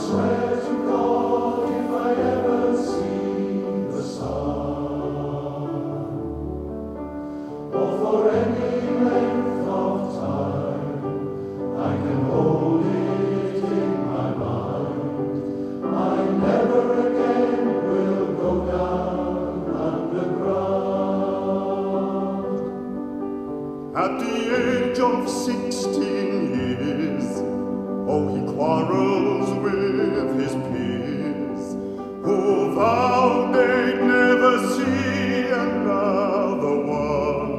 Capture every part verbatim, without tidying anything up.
swear to God, if I ever see the sun, or for any length of time, I can hold it in my mind, I never again will go down underground. At the age of sixteen years, oh, he quarrels with his peers, who vowed they'd never see another one.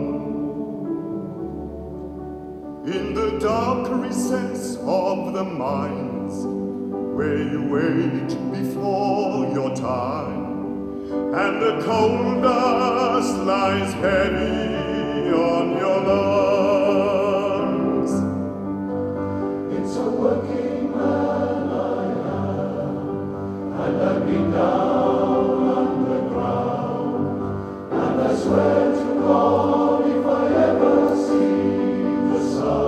In the dark recess of the mines, where you age before your time, and the coal dust lies heavy on your lungs. It's a working man I am, and I've been down underground, and I swear to God, if I ever see the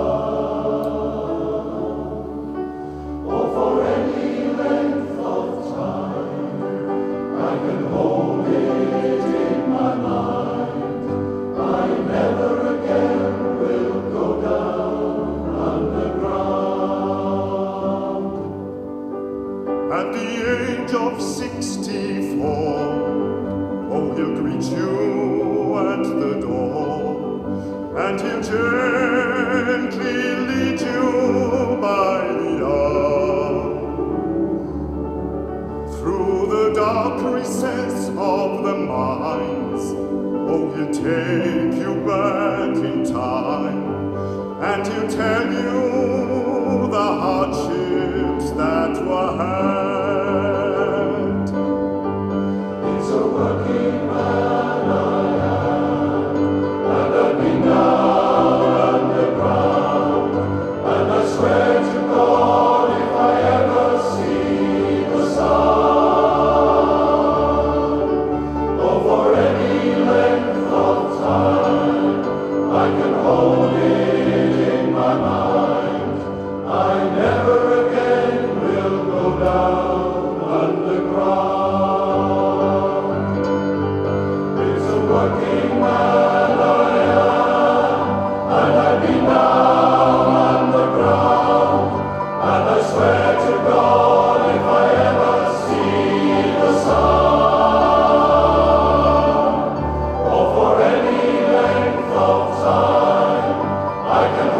sun, or for any length of time, I can hold it in my mind, I never again will go down underground. At the age of sixty-four, oh, he'll greet you at the door, and he'll gently lead you by the arm through the dark recess of the mines. Oh, he'll take you back in time, and he'll tell you the hardships that were had. It's a working man I am, and I've been down underground, and I swear to God, if I ever see the sun, or for any length of time, I can hold it in my mind, I never again will go down underground. It's a working man I am, and I've been down underground, and I swear to God, if I ever see the sun, or for any length of time, I can